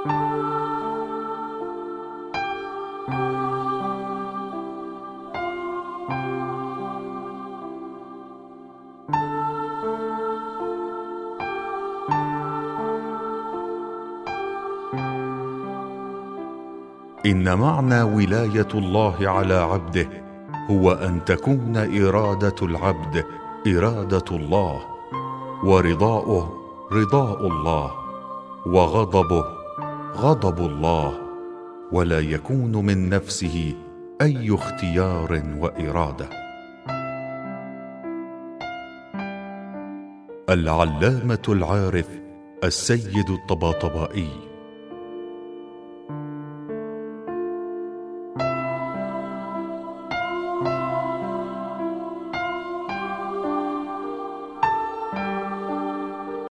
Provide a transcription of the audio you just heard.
إن معنى ولاية الله على عبده هو أن تكون إرادة العبد إرادة الله، ورضاؤه رضاء الله، وغضبه غضب الله، ولا يكون من نفسه أي اختيار وإرادة. العلامة العارف السيد الطباطبائي.